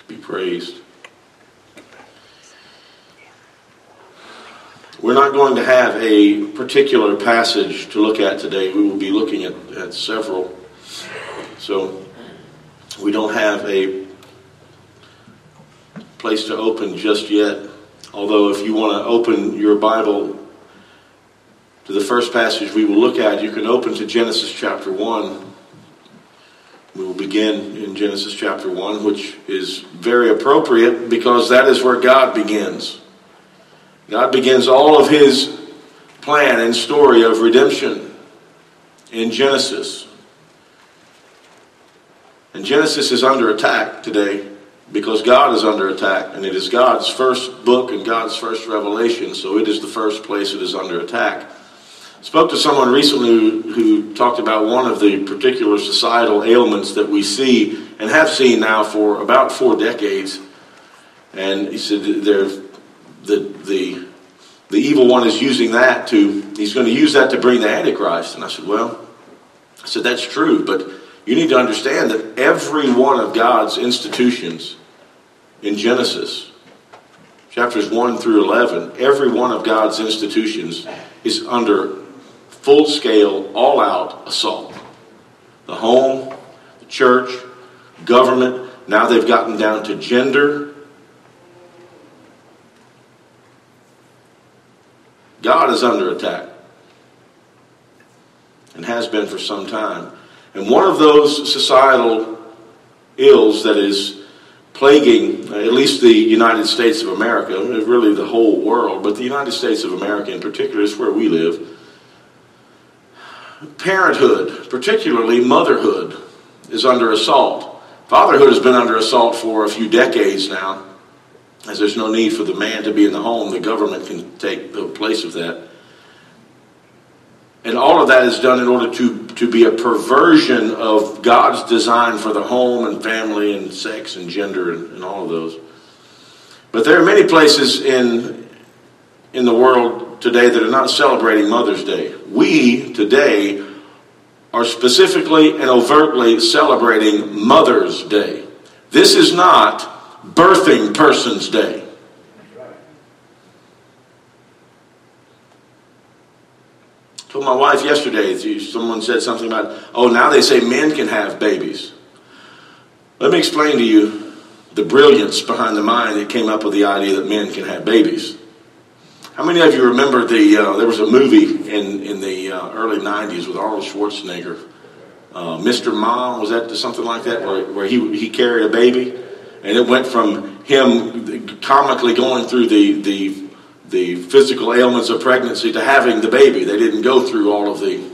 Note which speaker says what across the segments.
Speaker 1: be praised. We're not going to have a particular passage to look at today. We will be looking at several. So we don't have a place to open just yet. Although if you want to open your Bible to the first passage we will look at, you can open to Genesis chapter 1. We will begin in Genesis chapter 1, which is very appropriate because that is where God begins. God begins all of his plan and story of redemption in Genesis. And Genesis is under attack today because God is under attack, and it is God's first book and God's first revelation, so it is the first place it is under attack. I spoke to someone recently who talked about one of the particular societal ailments that we see and have seen now for about 4 decades. And he said the evil one is using that he's going to use that to bring the Antichrist. And I said, that's true, but you need to understand that every one of God's institutions in Genesis, chapters 1 through 11, every one of God's institutions is under full-scale, all-out assault. The home, the church, government, now they've gotten down to gender. God is under attack and has been for some time. And one of those societal ills that is plaguing at least the United States of America, really the whole world, but the United States of America in particular is where we live. Parenthood, particularly motherhood, is under assault. Fatherhood has been under assault for a few decades now, as there's no need for the man to be in the home. The government can take the place of that. And all of that is done in order to be a perversion of God's design for the home and family and sex and gender and all of those. But there are many places in the world today that are not celebrating Mother's Day. We today are specifically and overtly celebrating Mother's Day. This is not Birthing Person's Day. I told my wife yesterday, someone said something about, now they say men can have babies. Let me explain to you the brilliance behind the mind that came up with the idea that men can have babies. How many of you remember there was a movie in the early 90s with Arnold Schwarzenegger, Mr. Ma, was that something like that, where he carried a baby? And it went from him comically going through the physical ailments of pregnancy to having the baby. They didn't go through all of the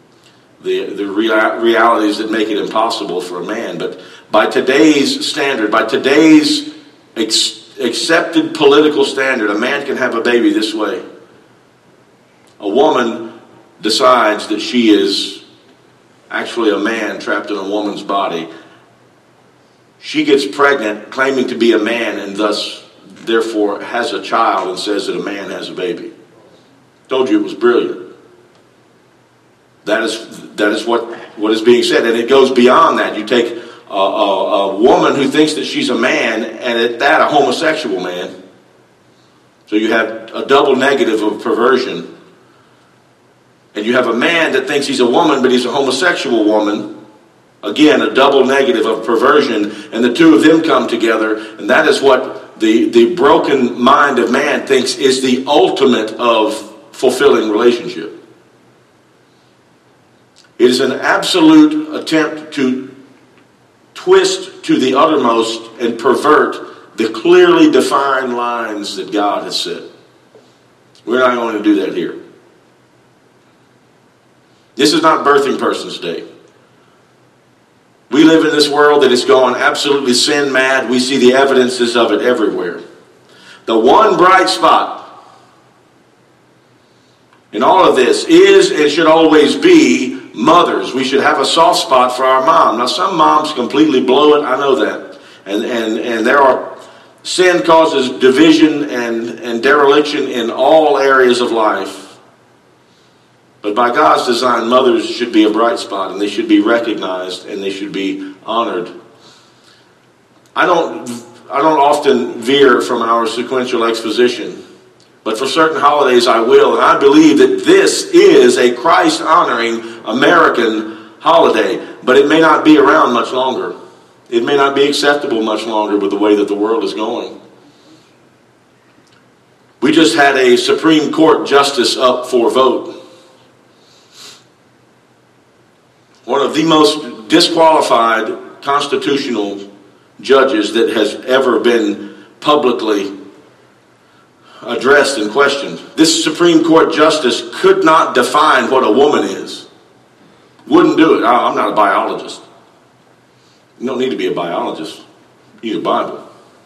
Speaker 1: realities that make it impossible for a man. But by today's standard, by today's accepted political standard, a man can have a baby this way. A woman decides that she is actually a man trapped in a woman's body. She gets pregnant claiming to be a man and thus therefore has a child and says that a man has a baby. Told you it was brilliant. That is what is being said, and it goes beyond that. You take a woman who thinks that she's a man, and at that, a homosexual man. So you have a double negative of perversion. And you have a man that thinks he's a woman, but he's a homosexual woman. Again, a double negative of perversion, and the two of them come together, and that is what the broken mind of man thinks is the ultimate of fulfilling relationship. It is an absolute attempt to twist to the uttermost and pervert the clearly defined lines that God has set. We're not going to do that here. This is not Birthing Person's Day. We live in this world that is going absolutely sin mad. We see the evidences of it everywhere. The one bright spot in all of this is and should always be mothers. We should have a soft spot for our mom. Now, some moms completely blow it. I know that. And there are sin causes division and dereliction in all areas of life. But by God's design, mothers should be a bright spot, and they should be recognized, and they should be honored. I don't often veer from our sequential exposition, but for certain holidays I will, and I believe that this is a Christ-honoring American holiday, but it may not be around much longer. It may not be acceptable much longer with the way that the world is going. We just had a Supreme Court justice up for vote. One of the most disqualified constitutional judges that has ever been publicly addressed and questioned. This Supreme Court justice could not define what a woman is. Wouldn't do it. I'm not a biologist. You don't need to be a biologist. You need a Bible.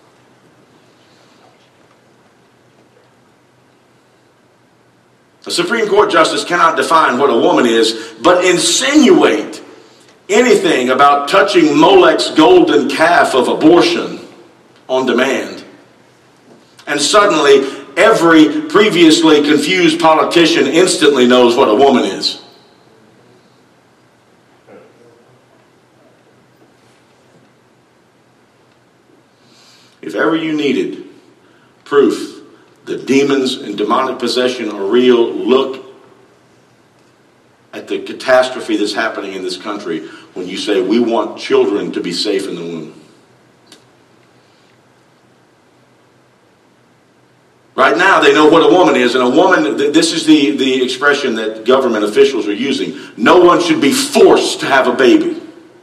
Speaker 1: A Supreme Court justice cannot define what a woman is, but insinuate anything about touching Molech's golden calf of abortion on demand. And suddenly, every previously confused politician instantly knows what a woman is. If ever you needed proof that demons and demonic possession are real, look at the catastrophe that's happening in this country when you say we want children to be safe in the womb. Right now they know what a woman is, and a woman, this is the expression that government officials are using. No one should be forced to have a baby.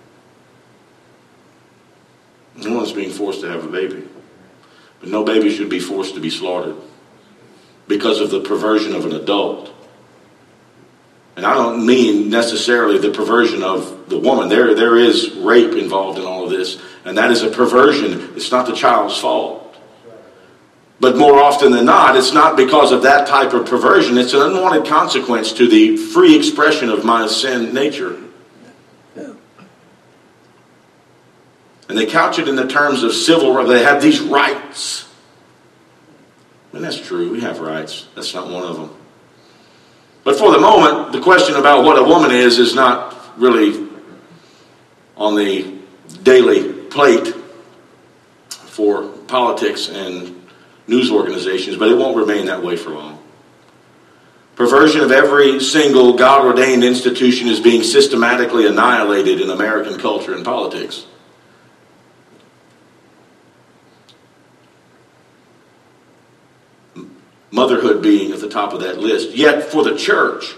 Speaker 1: No one's being forced to have a baby. But no baby should be forced to be slaughtered because of the perversion of an adult. And I don't mean necessarily the perversion of the woman. There is rape involved in all of this, and that is a perversion. It's not the child's fault. But more often than not, it's not because of that type of perversion. It's an unwanted consequence to the free expression of my sin nature. And they couch it in the terms of civil rights. They have these rights. And that's true. We have rights. That's not one of them. But for the moment, the question about what a woman is not really on the daily plate for politics and news organizations, but it won't remain that way for long. Perversion of every single God-ordained institution is being systematically annihilated in American culture and politics. Motherhood being at the top of that list. Yet for the church,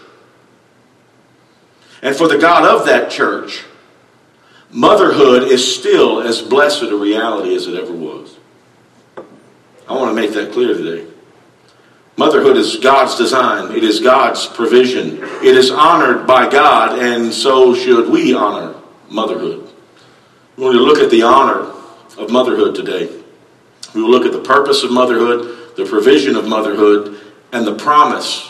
Speaker 1: and for the God of that church, motherhood is still as blessed a reality as it ever was. I want to make that clear today. Motherhood is God's design. It is God's provision. It is honored by God, and so should we honor motherhood. We're going to look at the honor of motherhood today. We will look at the purpose of motherhood, the provision of motherhood, and the promise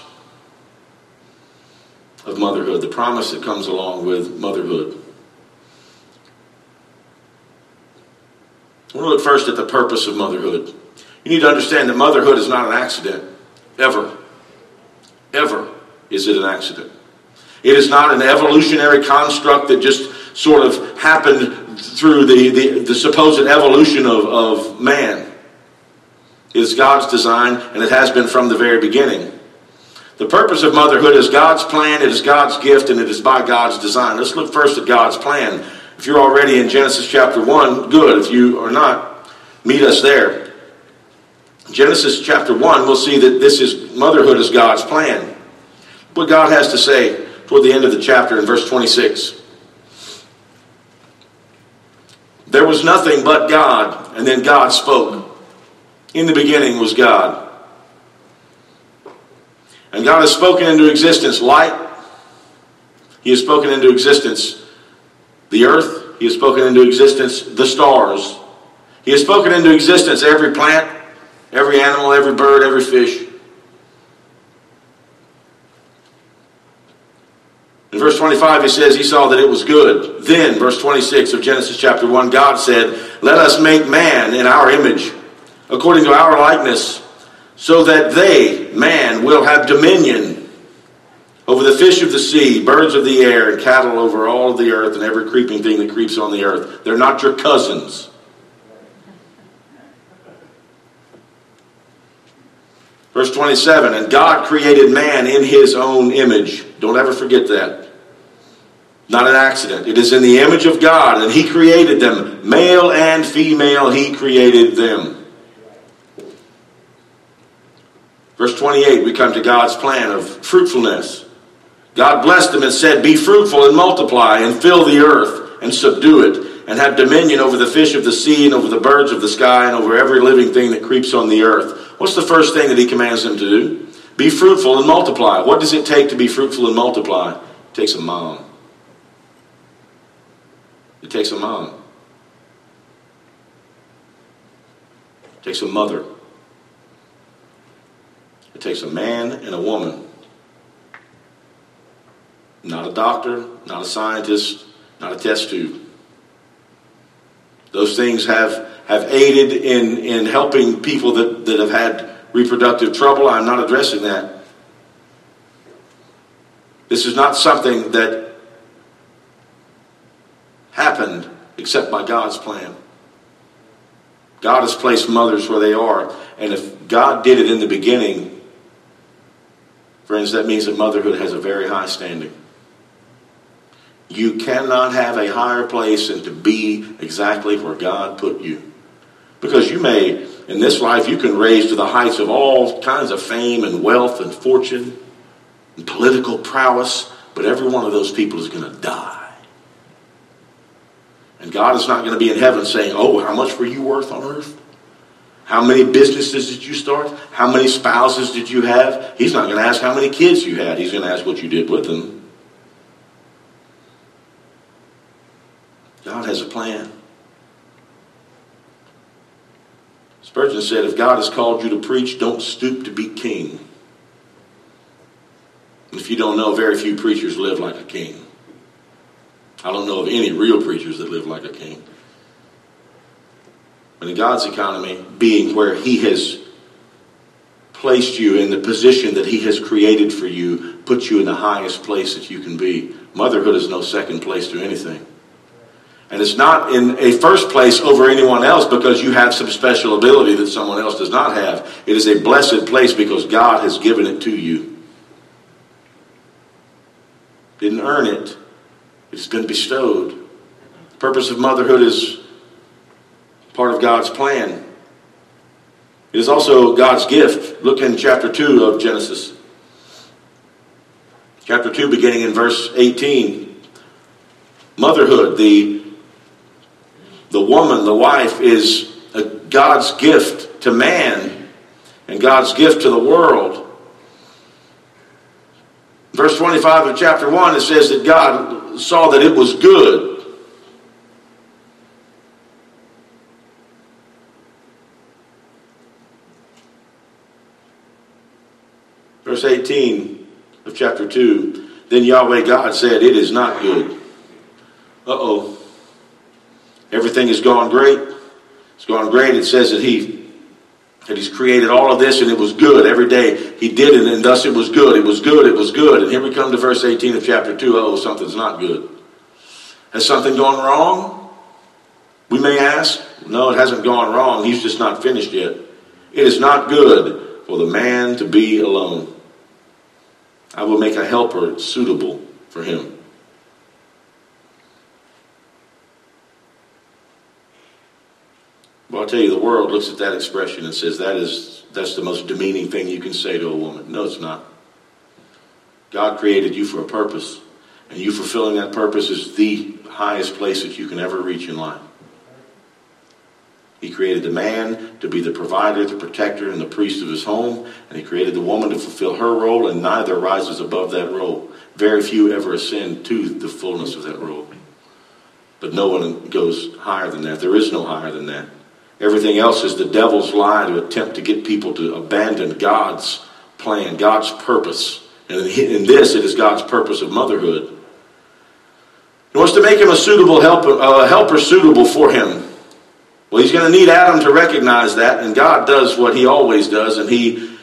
Speaker 1: of motherhood, the promise that comes along with motherhood. We'll look first at the purpose of motherhood. You need to understand that motherhood is not an accident. Ever. Ever is it an accident. It is not an evolutionary construct that just sort of happened through the supposed evolution of man. It is God's design, and it has been from the very beginning. The purpose of motherhood is God's plan, it is God's gift, and it is by God's design. Let's look first at God's plan. If you're already in Genesis chapter 1, good. If you are not, meet us there. Genesis chapter 1, we'll see that motherhood is God's plan. What God has to say toward the end of the chapter in verse 26. There was nothing but God, and then God spoke. In the beginning was God. And God has spoken into existence light. He has spoken into existence the earth. He has spoken into existence the stars. He has spoken into existence every plant, every animal, every bird, every fish. In verse 25 he says he saw that it was good. Then, verse 26 of Genesis chapter 1, God said, "Let us make man in our image, according to our likeness, so that man, will have dominion over the fish of the sea, birds of the air, and cattle over all of the earth, and every creeping thing that creeps on the earth." They're not your cousins. Verse 27, and God created man in his own image. Don't ever forget that. Not an accident. It is in the image of God, and he created them. Male and female, he created them. Verse 28, we come to God's plan of fruitfulness. God blessed them and said, be fruitful and multiply and fill the earth and subdue it and have dominion over the fish of the sea and over the birds of the sky and over every living thing that creeps on the earth. What's the first thing that he commands them to do? Be fruitful and multiply. What does it take to be fruitful and multiply? It takes a mom. It takes a mom. It takes a mother. It takes a man and a woman. Not a doctor, not a scientist, not a test tube. Those things have aided in helping people that have had reproductive trouble. I'm not addressing that. This is not something that happened except by God's plan. God has placed mothers where they are. And if God did it in the beginning, friends, that means that motherhood has a very high standing. You cannot have a higher place than to be exactly where God put you. Because you may, in this life, you can raise to the heights of all kinds of fame and wealth and fortune and political prowess, but every one of those people is going to die. And God is not going to be in heaven saying, oh, how much were you worth on earth? How many businesses did you start? How many spouses did you have? He's not going to ask how many kids you had. He's going to ask what you did with them. God has a plan. Spurgeon said, if God has called you to preach, don't stoop to be king. If you don't know, very few preachers live like a king. I don't know of any real preachers that live like a king. But in God's economy, being where he has placed you in the position that he has created for you, puts you in the highest place that you can be. Motherhood is no second place to anything. And it's not in a first place over anyone else because you have some special ability that someone else does not have. It is a blessed place because God has given it to you. Didn't earn it. It's been bestowed. The purpose of motherhood is part of God's plan. It is also God's gift. Look in chapter 2 of Genesis. Chapter 2 beginning in verse 18. Motherhood, the woman, the wife, is God's gift to man and God's gift to the world. Verse 25 of chapter 1, it says that God saw that it was good. Verse 18 of chapter 2, then Yahweh God said, it is not good. Uh-oh. Everything has gone great. It's gone great. It says that he's created all of this and it was good. Every day he did it and thus it was good. It was good. It was good. And here we come to verse 18 of chapter 2. Oh, something's not good. Has something gone wrong? We may ask. No, it hasn't gone wrong. He's just not finished yet. It is not good for the man to be alone. I will make a helper suitable for him. Well, I'll tell you, the world looks at that expression and says that's the most demeaning thing you can say to a woman. No, it's not. God created you for a purpose, and you fulfilling that purpose is the highest place that you can ever reach in life. He created the man to be the provider, the protector, and the priest of his home, and he created the woman to fulfill her role, and neither rises above that role. Very few ever ascend to the fullness of that role. But no one goes higher than that. There is no higher than that. Everything else is the devil's lie to attempt to get people to abandon God's plan, God's purpose. And in this, it is God's purpose of motherhood. He wants to make him a suitable helper suitable for him. Well, he's going to need Adam to recognize that, and God does what he always does, and he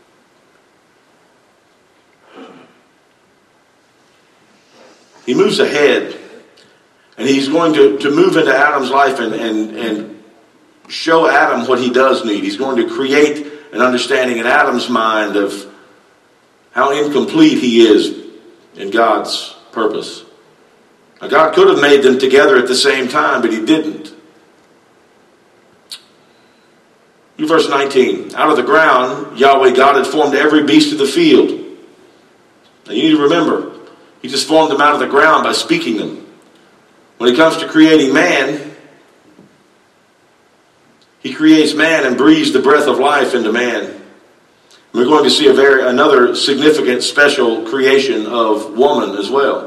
Speaker 1: moves ahead, and he's going to move into Adam's life and show Adam what he does need. He's going to create an understanding in Adam's mind of how incomplete he is in God's purpose. Now, God could have made them together at the same time, but he didn't. Verse 19, out of the ground, Yahweh God had formed every beast of the field. Now you need to remember, he just formed them out of the ground by speaking them. When it comes to creating man, he creates man and breathes the breath of life into man. We're going to see another significant special creation of woman as well.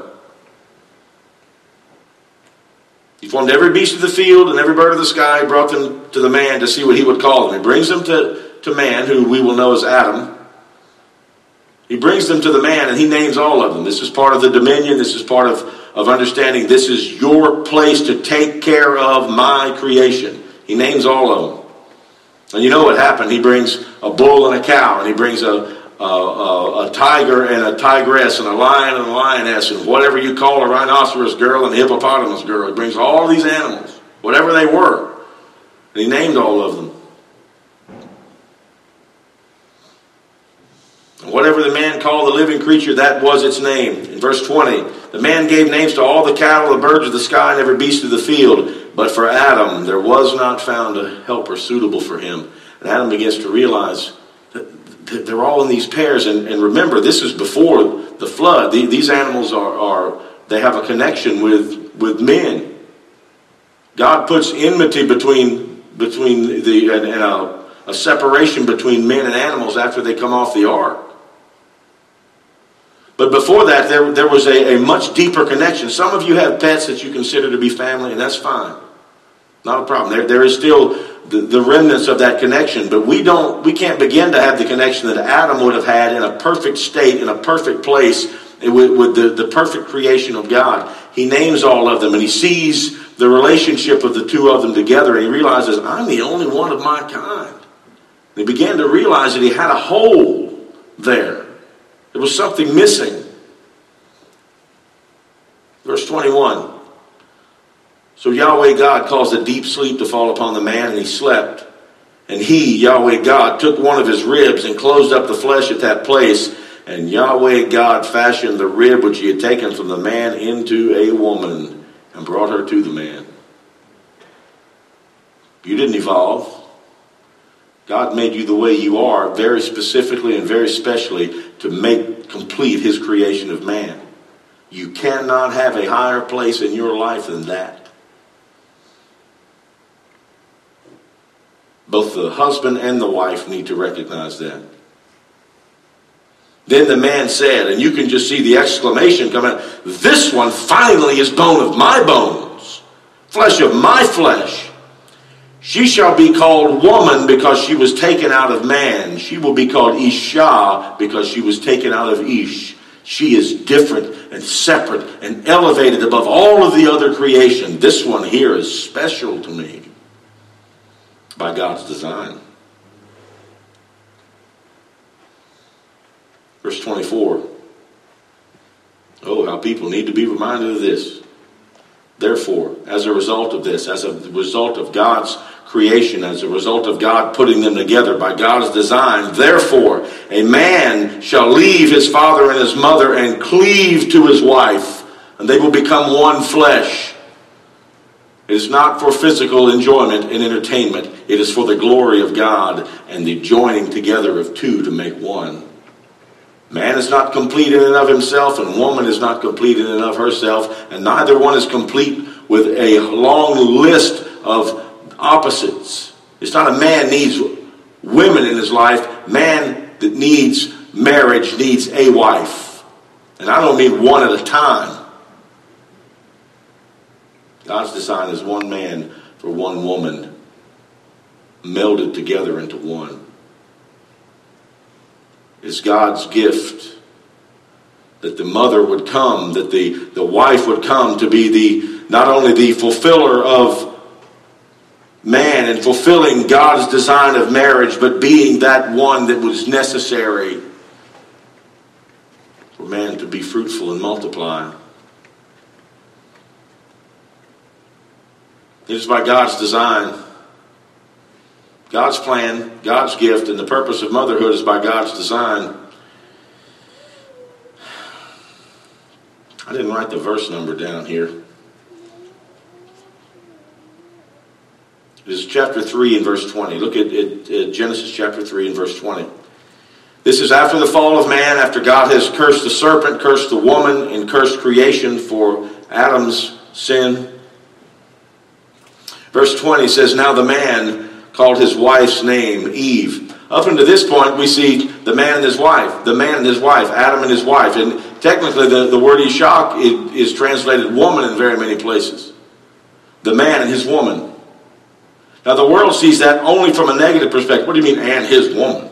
Speaker 1: He formed every beast of the field and every bird of the sky, brought them to the man to see what he would call them. He brings them to man, who we will know as Adam. He brings them to the man and he names all of them. This is part of the dominion. This is part of understanding this is your place to take care of my creation. He names all of them. And you know what happened. He brings a bull and a cow, and he brings a tiger and a tigress, and a lion and a lioness, and whatever you call a rhinoceros girl and a hippopotamus girl. He brings all these animals, whatever they were, and he named all of them. And whatever the man called the living creature, that was its name. In verse 20, the man gave names to all the cattle, the birds of the sky, and every beast of the field. But for Adam, there was not found a helper suitable for him. And Adam begins to realize that they're all in these pairs. And remember, this is before the flood. These animals they have a connection with men. God puts enmity between a separation between men and animals after they come off the ark. But before that, there was a much deeper connection. Some of you have pets that you consider to be family, and that's fine. Not a problem. There is still the remnants of that connection, but we can't begin to have the connection that Adam would have had in a perfect state, in a perfect place, with the perfect creation of God. He names all of them, and he sees the relationship of the two of them together, and he realizes, I'm the only one of my kind. And he began to realize that he had a hole there. There was something missing. Verse 21. So Yahweh God caused a deep sleep to fall upon the man, and he slept. And he, Yahweh God, took one of his ribs and closed up the flesh at that place. And Yahweh God fashioned the rib which he had taken from the man into a woman and brought her to the man. You didn't evolve. God made you the way you are very specifically and very specially to make complete his creation of man. You cannot have a higher place in your life than that. Both the husband and the wife need to recognize that. Then the man said, and you can just see the exclamation come out, this one finally is bone of my bones, flesh of my flesh. She shall be called woman because she was taken out of man. She will be called Isha because she was taken out of Ish. She is different and separate and elevated above all of the other creation. This one here is special to me by God's design. Verse 24. Oh, how people need to be reminded of this. Therefore, as a result of this, as a result of God's creation, as a result of God putting them together by God's design, therefore, a man shall leave his father and his mother and cleave to his wife, and they will become one flesh. It is not for physical enjoyment and entertainment. It is for the glory of God and the joining together of two to make one. Man is not complete in and of himself, and woman is not complete in and of herself, and neither one is complete with a long list of opposites. It's not a man needs women in his life. Man that needs marriage needs a wife. And I don't mean one at a time. God's design is one man for one woman, melded together into one. It's God's gift that the mother would come, that the wife would come to be not only the fulfiller of man and fulfilling God's design of marriage, but being that one that was necessary for man to be fruitful and multiply. It is by God's design God's plan, God's gift, and the purpose of motherhood is by God's design. I didn't write the verse number down here. It is chapter 3 and verse 20. Look at Genesis chapter 3 and verse 20. This is after the fall of man, after God has cursed the serpent, cursed the woman, and cursed creation for Adam's sin. Verse 20 says, now the man called his wife's name Eve. Up until this point, we see the man and his wife, Adam and his wife. And technically, the word Ishak is translated woman in very many places. The man and his woman. Now, the world sees that only from a negative perspective. What do you mean, and his woman?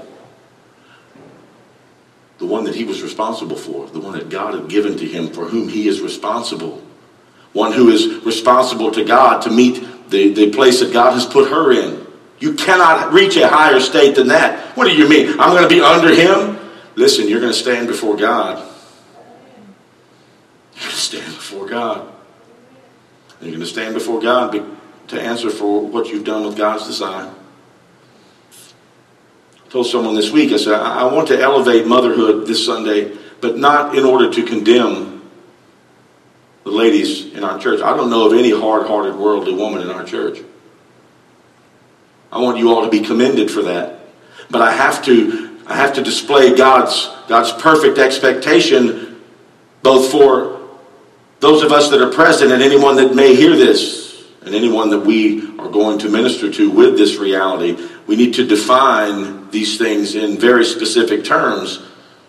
Speaker 1: The one that he was responsible for, the one that God had given to him, for whom he is responsible. One who is responsible to God to meet the place that God has put her in. You cannot reach a higher state than that. What do you mean? I'm going to be under him? Listen, you're going to stand before God. You're going to stand before God. And you're going to stand before God to answer for what you've done with God's design. I told someone this week, I said, I want to elevate motherhood this Sunday, but not in order to condemn the ladies in our church. I don't know of any hard-hearted, worldly woman in our church. I want you all to be commended for that. But I have to display God's perfect expectation, both for those of us that are present and anyone that may hear this, and anyone that we are going to minister to with this reality. We need to define these things in very specific terms.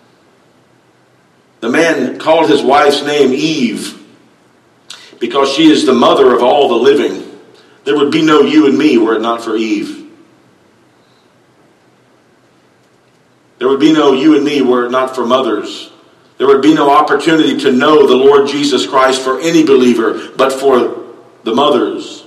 Speaker 1: The man called his wife's name Eve because she is the mother of all the living. There would be no you and me were it not for Eve. There would be no you and me were it not for mothers. There would be no opportunity to know the Lord Jesus Christ for any believer but for the mothers.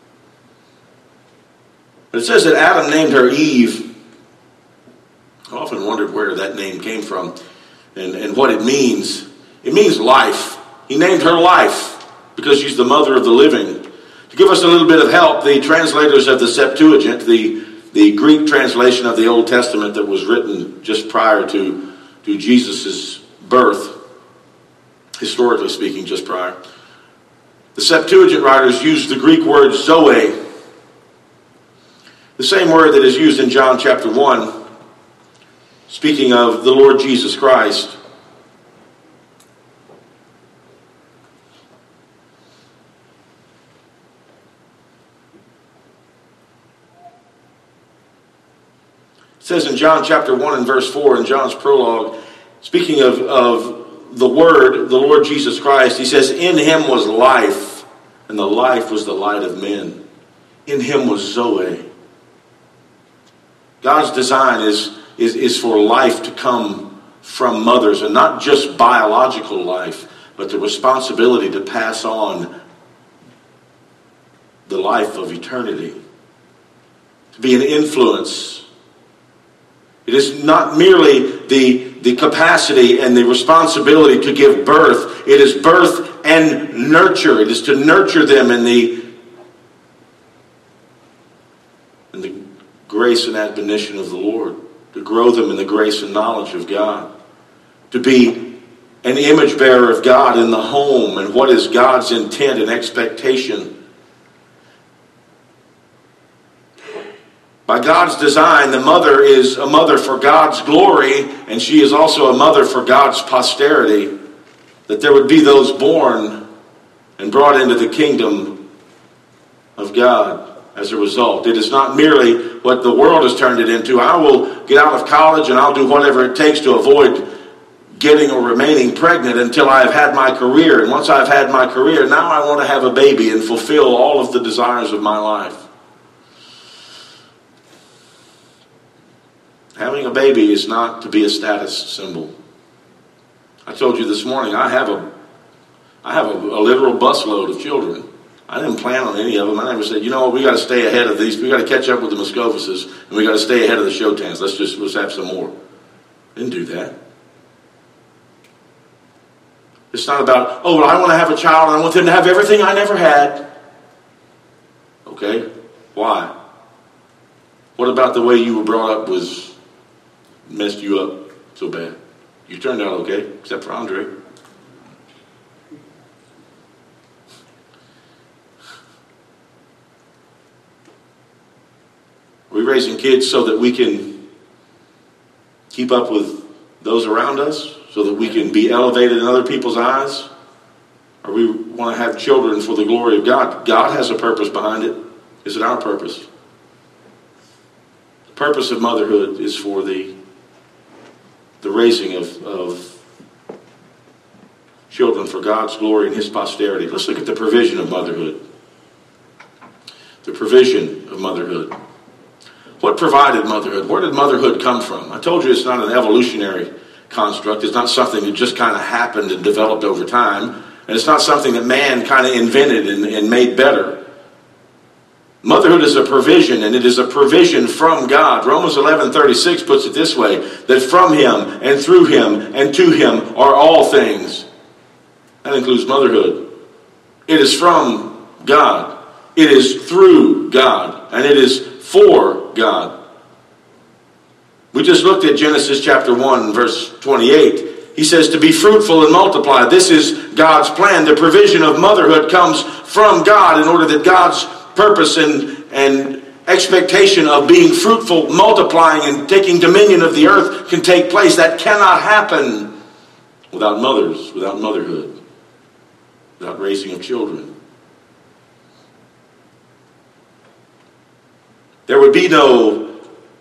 Speaker 1: But it says that Adam named her Eve. I often wondered where that name came from and what it means. It means life. He named her life because she's the mother of the living. To give us a little bit of help, the translators of the Septuagint, the Greek translation of the Old Testament that was written just prior to Jesus' birth, historically speaking, just prior. The Septuagint writers used the Greek word zoe, the same word that is used in John chapter 1, speaking of the Lord Jesus Christ. It says in John chapter 1 and verse 4 in John's prologue, speaking of the Word, the Lord Jesus Christ, he says, in him was life, and the life was the light of men. In him was Zoe. God's design is for life to come from mothers, and not just biological life, but the responsibility to pass on the life of eternity, to be an influence. It is not merely the capacity and the responsibility to give birth. It is birth and nurture. It is to nurture them in the grace and admonition of the Lord. To grow them in the grace and knowledge of God. To be an image bearer of God in the home and what is God's intent and expectation. By God's design, the mother is a mother for God's glory, and she is also a mother for God's posterity, that there would be those born and brought into the kingdom of God as a result. It is not merely what the world has turned it into. I will get out of college and I'll do whatever it takes to avoid getting or remaining pregnant until I have had my career. And once I've had my career, now I want to have a baby and fulfill all of the desires of my life. Having a baby is not to be a status symbol. I told you this morning, I have a literal busload of children. I didn't plan on any of them. I never said, you know what, we got to stay ahead of these. We got to catch up with the Moscovices, and we got to stay ahead of the Shotans. Let's have some more. Didn't do that. It's not about, oh, well, I want to have a child, and I want them to have everything I never had. Okay, why? What about the way you were brought up messed you up so bad? You turned out okay, except for Andre. Are we raising kids so that we can keep up with those around us, so that we can be elevated in other people's eyes? Or we want to have children for the glory of God? God has a purpose behind it. Is it our purpose? The purpose of motherhood is for the raising of children for God's glory and His posterity. Let's look at the provision of motherhood. The provision of motherhood. What provided motherhood? Where did motherhood come from? I told you it's not an evolutionary construct. It's not something that just kind of happened and developed over time. And it's not something that man kind of invented and made better. Motherhood is a provision, and it is a provision from God. Romans 11:36 puts it this way, that from Him and through Him and to Him are all things. That includes motherhood. It is from God. It is through God. And it is for God. We just looked at Genesis chapter 1, verse 28. He says to be fruitful and multiply. This is God's plan. The provision of motherhood comes from God in order that God's purpose and expectation of being fruitful, multiplying, and taking dominion of the earth can take place. That cannot happen without mothers, without motherhood, without raising of children. There would be no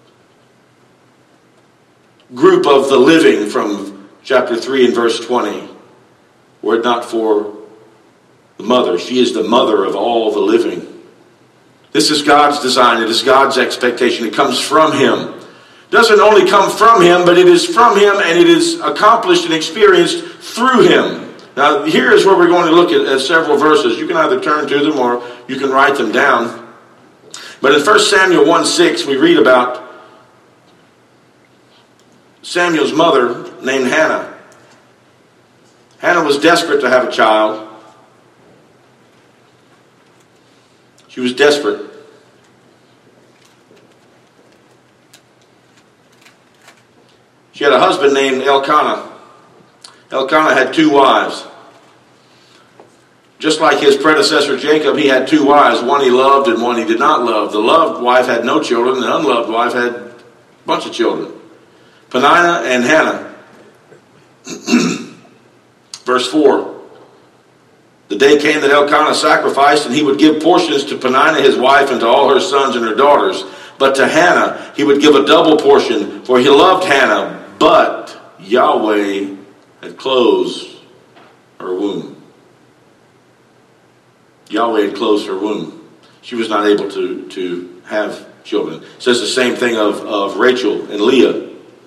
Speaker 1: group of the living from chapter 3 and verse 20 were it not for the mother. She is the mother of all the living. This is God's design. It is God's expectation. It comes from Him. It doesn't only come from Him, but it is from Him, and it is accomplished and experienced through Him. Now, here is where we're going to look at several verses. You can either turn to them or you can write them down. But in 1 Samuel 1:6, we read about Samuel's mother named Hannah. Hannah was desperate to have a child. She was desperate. She had a husband named Elkanah. Elkanah had 2 wives. Just like his predecessor Jacob, he had 2 wives. One he loved and one he did not love. The loved wife had no children. The unloved wife had a bunch of children. Peninnah and Hannah. Verse 4. The day came that Elkanah sacrificed, and he would give portions to Peninnah his wife and to all her sons and her daughters. But to Hannah he would give a double portion, for he loved Hannah, but Yahweh had closed her womb. Yahweh had closed her womb. She was not able to have children. It says the same thing of Rachel and Leah.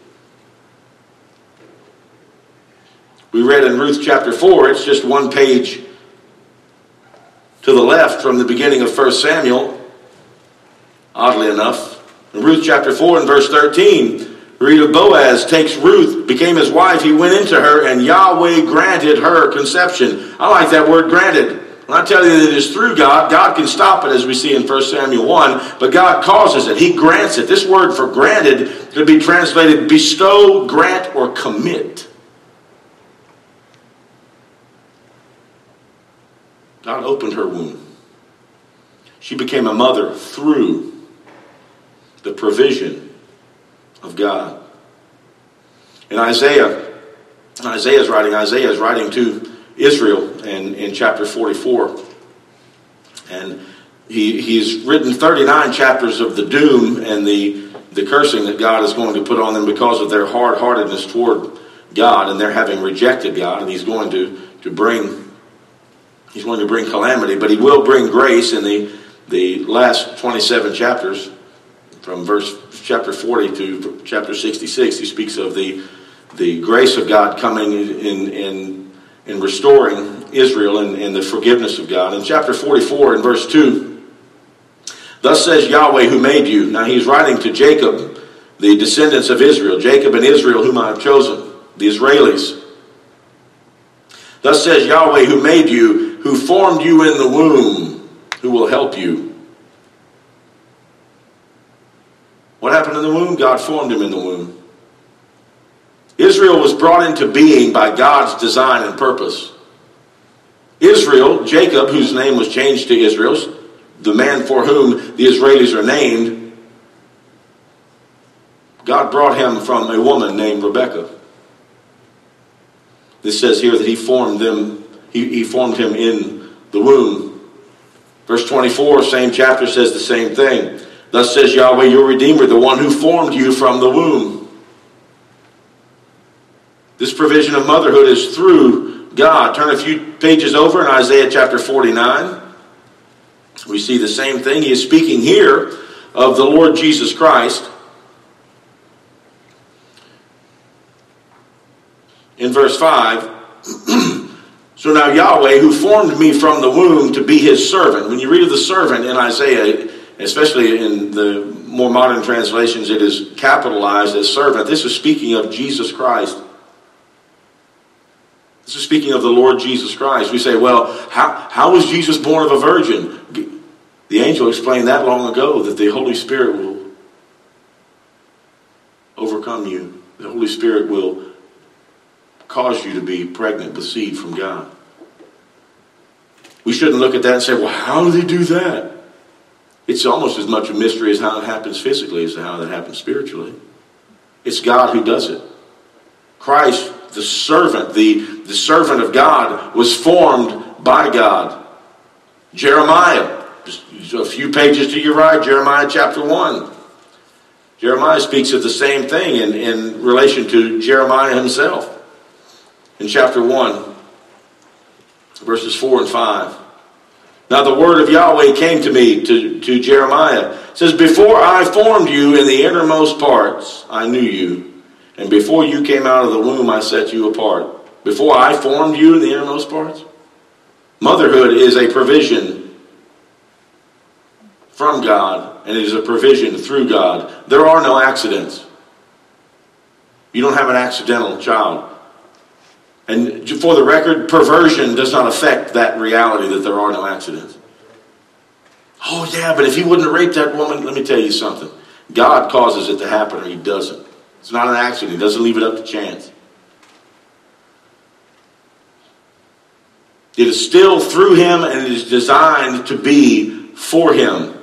Speaker 1: We read in Ruth chapter 4, it's just one page to the left from the beginning of 1 Samuel, oddly enough. In Ruth chapter 4 and verse 13, we read of Boaz takes Ruth, became his wife, he went into her, and Yahweh granted her conception. I like that word, granted. When I tell you that it is through God, God can stop it, as we see in 1 Samuel 1, but God causes it. He grants it. This word for granted could be translated bestow, grant, or commit. God opened her womb. She became a mother through the provision of God. And Isaiah is writing to Israel in chapter 44. And he's written 39 chapters of the doom and the cursing that God is going to put on them because of their hard-heartedness toward God and their having rejected God. And he's going to bring calamity, but he will bring grace in the last 27 chapters, from chapter 40 to chapter 66. He speaks of the grace of God coming in restoring Israel and the forgiveness of God. In chapter 44 and verse 2, thus says Yahweh who made you. Now he's writing to Jacob, the descendants of Israel, Jacob and Israel whom I have chosen, the Israelis. Thus says Yahweh who made you, who formed you in the womb, who will help you. What happened in the womb? God formed him in the womb. Israel was brought into being by God's design and purpose. Israel, Jacob, whose name was changed to Israel, the man for whom the Israelis are named, God brought him from a woman named Rebekah. This says here that he formed them. He formed him in the womb. Verse 24, same chapter, says the same thing. Thus says Yahweh, your Redeemer, the one who formed you from the womb. This provision of motherhood is through God. Turn a few pages over in Isaiah chapter 49. We see the same thing. He is speaking here of the Lord Jesus Christ. In verse 5, so now Yahweh, who formed me from the womb to be his servant. When you read of the servant in Isaiah, especially in the more modern translations, it is capitalized as servant. This is speaking of Jesus Christ. This is speaking of the Lord Jesus Christ. We say, well, how was Jesus born of a virgin? The angel explained that long ago, that the Holy Spirit will overcome you. The Holy Spirit will cause you to be pregnant with seed from God. We shouldn't look at that and say, well, how do they do that? It's almost as much a mystery as how it happens physically as how that happens spiritually. It's God who does it. Christ, the servant, the servant of God, was formed by God. Jeremiah, just a few pages to your right, Jeremiah chapter 1. Jeremiah speaks of the same thing in relation to Jeremiah himself. In chapter 1, verses 4 and 5. Now the word of Yahweh came to me, to Jeremiah. It says, before I formed you in the innermost parts, I knew you. And before you came out of the womb, I set you apart. Before I formed you in the innermost parts? Motherhood is a provision from God, and it is a provision through God. There are no accidents. You don't have an accidental child. And for the record, perversion does not affect that reality that there are no accidents. Oh yeah, but if he wouldn't have raped that woman, let me tell you something. God causes it to happen, or he doesn't. It's not an accident. He doesn't leave it up to chance. It is still through him, and it is designed to be for him.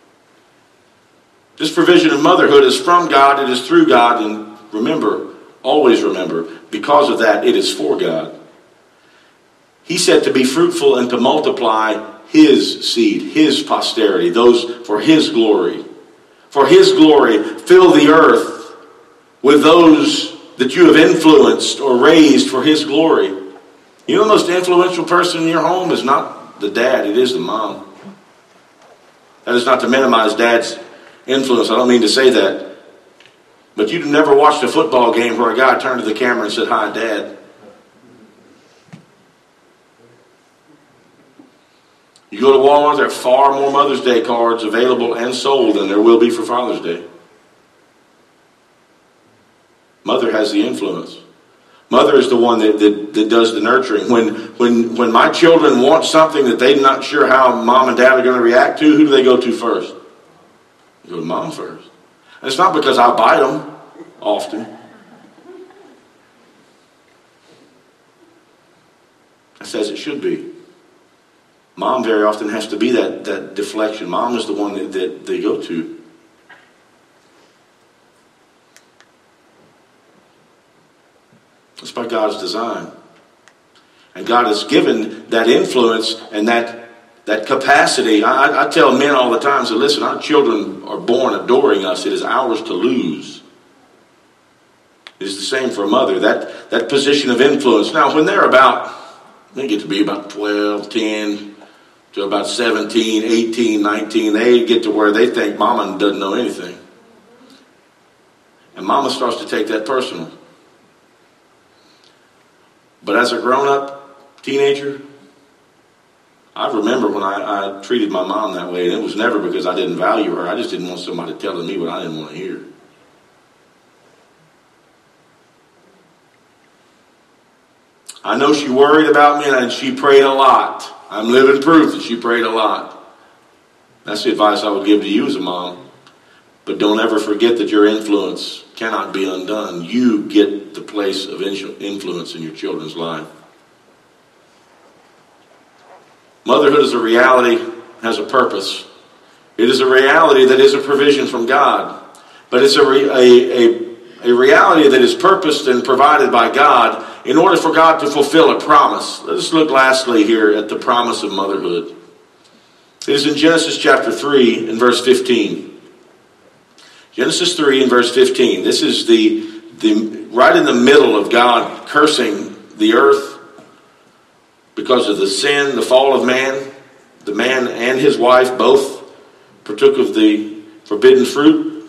Speaker 1: This provision of motherhood is from God, it is through God, and remember, always remember, because of that, it is for God. He said to be fruitful and to multiply his seed, his posterity, those for his glory. For his glory, fill the earth with those that you have influenced or raised for his glory. You know the most influential person in your home is not the dad, it is the mom. That is not to minimize dad's influence. I don't mean to say that. But you've never watched a football game where a guy turned to the camera and said, hi, Dad. You go to Walmart, there are far more Mother's Day cards available and sold than there will be for Father's Day. Mother has the influence. Mother is the one that does the nurturing. When my children want something that they're not sure how mom and dad are going to react to, who do they go to first? They go to mom first. And it's not because I bite them often. That's as it should be. Mom very often has to be that deflection. Mom is the one that they go to. It's by God's design. And God has given that influence and that capacity. I tell men all the time, so listen, our children are born adoring us. It is ours to lose. It is the same for a mother. That position of influence. Now, when they're they get to be about 12, 10, to about 17, 18, 19, they get to where they think mama doesn't know anything. And mama starts to take that personal. But as a grown-up teenager, I remember when I treated my mom that way, and it was never because I didn't value her. I just didn't want somebody telling me what I didn't want to hear. I know she worried about me, and she prayed a lot. I'm living proof that she prayed a lot. That's the advice I would give to you as a mom. But don't ever forget that your influence cannot be undone. You get the place of influence in your children's life. Motherhood is a reality, has a purpose. It is a reality that is a provision from God. But it's a reality that is purposed and provided by God in order for God to fulfill a promise. Let us look lastly here at the promise of motherhood. It is in Genesis chapter 3 and verse 15. Genesis 3 and verse 15. This is the right in the middle of God cursing the earth because of the sin, the fall of man. The man and his wife both partook of the forbidden fruit.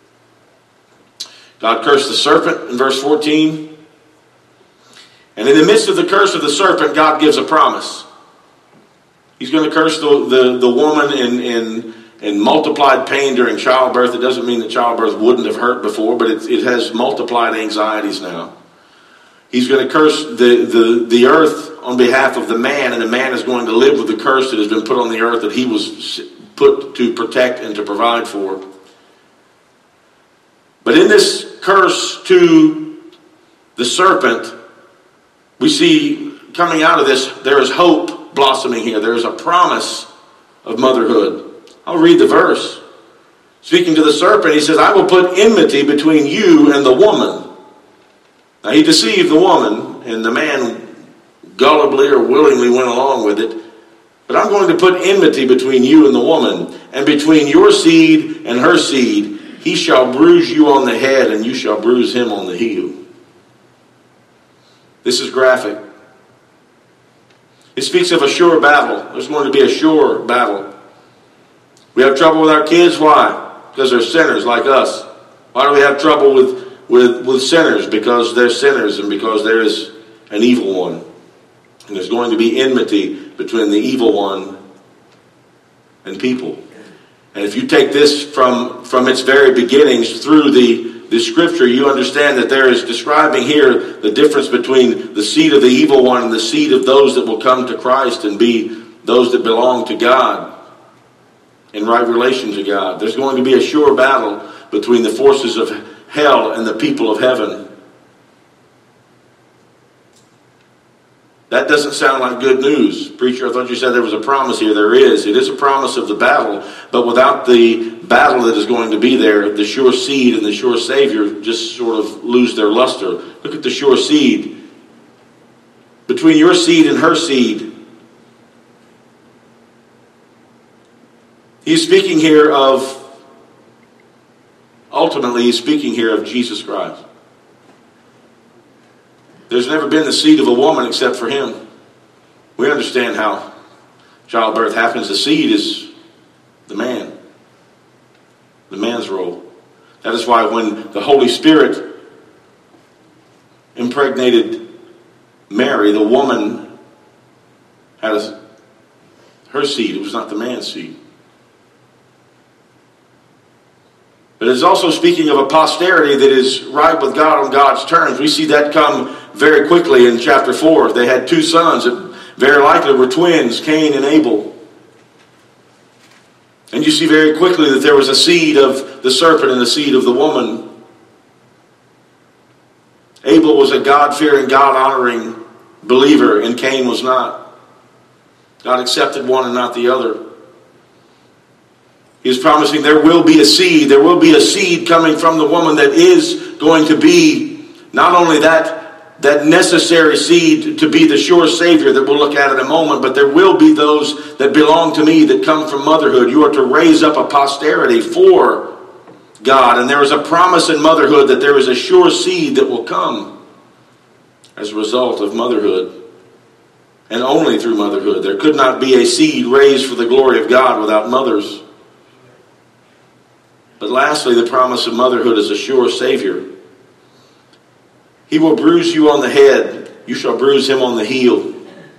Speaker 1: God cursed the serpent in verse 14. And in the midst of the curse of the serpent, God gives a promise. He's going to curse the woman in multiplied pain during childbirth. It doesn't mean that childbirth wouldn't have hurt before, but it has multiplied anxieties now. He's going to curse the earth on behalf of the man, and the man is going to live with the curse that has been put on the earth that he was put to protect and to provide for. But in this curse to the serpent, we see coming out of this, there is hope blossoming here. There is a promise of motherhood. I'll read the verse. Speaking to the serpent, he says, I will put enmity between you and the woman. Now he deceived the woman, and the man gullibly or willingly went along with it. But I'm going to put enmity between you and the woman, and between your seed and her seed. He shall bruise you on the head, and you shall bruise him on the heel. This is graphic. It speaks of a sure battle. There's going to be a sure battle. We have trouble with our kids. Why? Because they're sinners like us. Why do we have trouble with sinners? Because they're sinners and because there is an evil one. And there's going to be enmity between the evil one and people. And if you take this from its very beginnings through the scripture, you understand that there is describing here the difference between the seed of the evil one and the seed of those that will come to Christ and be those that belong to God in right relation to God. There's going to be a sure battle between the forces of hell and the people of heaven. That doesn't sound like good news. Preacher, I thought you said there was a promise here. There is. It is a promise of the battle. But without the battle that is going to be there, the sure seed and the sure Savior just sort of lose their luster. Look at the sure seed. Between your seed and her seed. He's speaking here of, ultimately, he's speaking here of Jesus Christ. There's never been the seed of a woman except for him. We understand how childbirth happens. The seed is the man. The man's role. That is why when the Holy Spirit impregnated Mary, the woman had her seed. It was not the man's seed. But it's also speaking of a posterity that is right with God on God's terms. We see that come very quickly in chapter 4. They had two sons that very likely were twins, Cain and Abel. And you see very quickly that there was a seed of the serpent and a seed of the woman. Abel was a God-fearing, God-honoring believer, and Cain was not. God accepted one and not the other. He is promising there will be a seed. There will be a seed coming from the woman that is going to be not only that necessary seed to be the sure Savior that we'll look at in a moment, but there will be those that belong to me that come from motherhood. You are to raise up a posterity for God. And there is a promise in motherhood that there is a sure seed that will come as a result of motherhood. And only through motherhood. There could not be a seed raised for the glory of God without mothers. But lastly, the promise of motherhood is a sure Savior. He will bruise you on the head. You shall bruise him on the heel.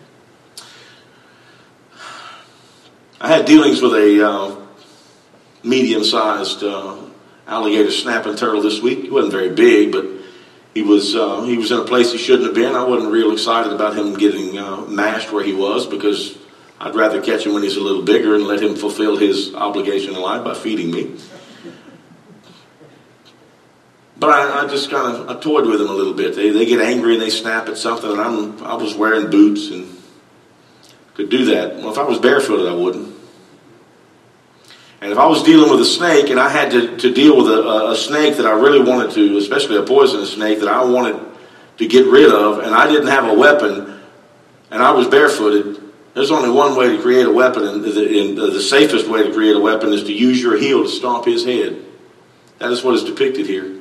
Speaker 1: I had dealings with a medium-sized alligator snapping turtle this week. He wasn't very big, but he was in a place he shouldn't have been. I wasn't real excited about him getting mashed where he was because I'd rather catch him when he's a little bigger and let him fulfill his obligation in life by feeding me. But I just kind of I toyed with them a little bit. They get angry and they snap at something, and I was wearing boots and could do that. Well, if I was barefooted, I wouldn't. And if I was dealing with a snake and I had to deal with a snake that I really wanted to, especially a poisonous snake that I wanted to get rid of, and I didn't have a weapon, and I was barefooted, there's only one way to create a weapon, and the safest way to create a weapon is to use your heel to stomp his head. That is what is depicted here.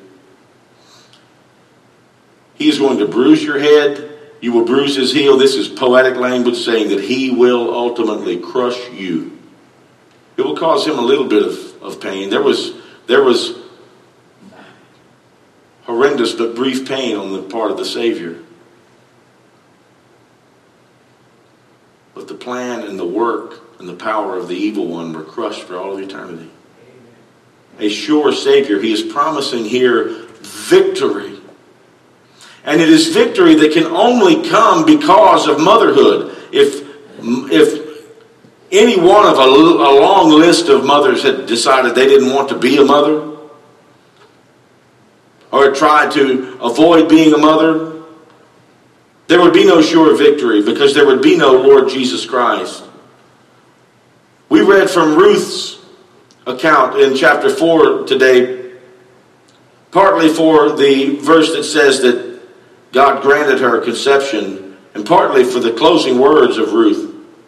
Speaker 1: He is going to bruise your head. You will bruise his heel. This is poetic language saying that he will ultimately crush you. It will cause him a little bit of pain. There was horrendous but brief pain on the part of the Savior. But the plan and the work and the power of the evil one were crushed for all of eternity. A sure Savior. He is promising here victory. And it is victory that can only come because of motherhood. If any one of a long list of mothers had decided they didn't want to be a mother, or had tried to avoid being a mother, there would be no sure victory because there would be no Lord Jesus Christ. We read from Ruth's account in chapter 4 today, partly for the verse that says that God granted her conception, and partly for the closing words of Ruth.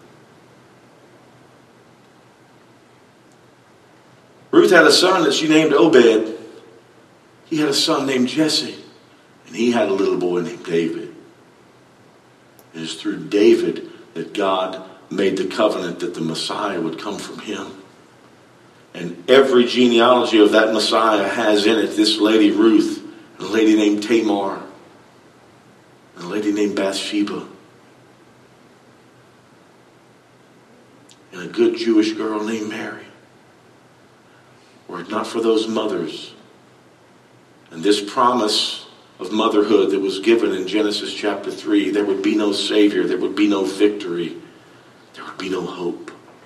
Speaker 1: Ruth had a son that she named Obed. He had a son named Jesse. And he had a little boy named David. It is through David that God made the covenant that the Messiah would come from him. And every genealogy of that Messiah has in it this lady Ruth, and a lady named Tamar, and a lady named Bathsheba, and a good Jewish girl named Mary. Were it not for those mothers and this promise of motherhood that was given in Genesis chapter 3, there would be no Savior, there would be no victory, there would be no hope.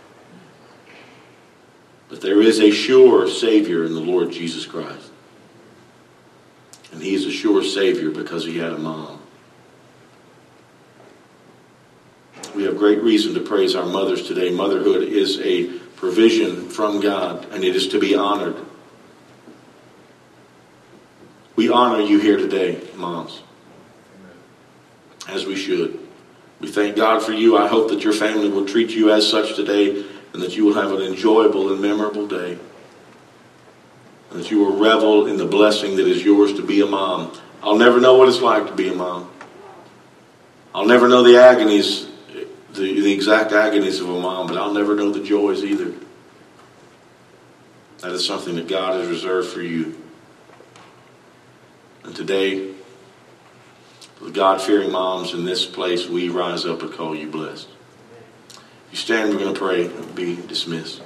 Speaker 1: But there is a sure Savior in the Lord Jesus Christ. And he is a sure Savior because he had a mom. We have great reason to praise our mothers today. Motherhood is a provision from God, and it is to be honored. We honor you here today, moms, as we should. We thank God for you. I hope that your family will treat you as such today, and that you will have an enjoyable and memorable day, and that you will revel in the blessing that is yours to be a mom. I'll never know what it's like to be a mom. I'll never know the agonies, the exact agonies of a mom, but I'll never know the joys either. That is something that God has reserved for you. And today, the God-fearing moms in this place, we rise up and call you blessed. You stand, we're going to pray and be dismissed.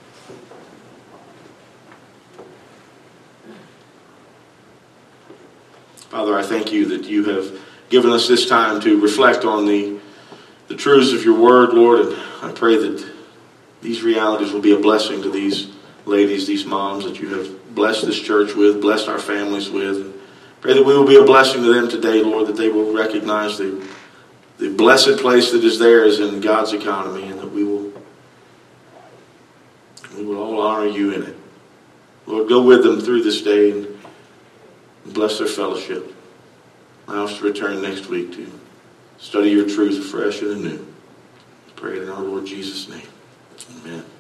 Speaker 1: Father, I thank you that you have given us this time to reflect on the truths of your word, Lord, and I pray that these realities will be a blessing to these ladies, these moms that you have blessed this church with, blessed our families with. Pray that we will be a blessing to them today, Lord, that they will recognize the blessed place that is theirs in God's economy, and that we will all honor you in it. Lord, go with them through this day and bless their fellowship. Allow us to return next week to study your truth fresh and anew. Pray it in our Lord Jesus' name. Amen.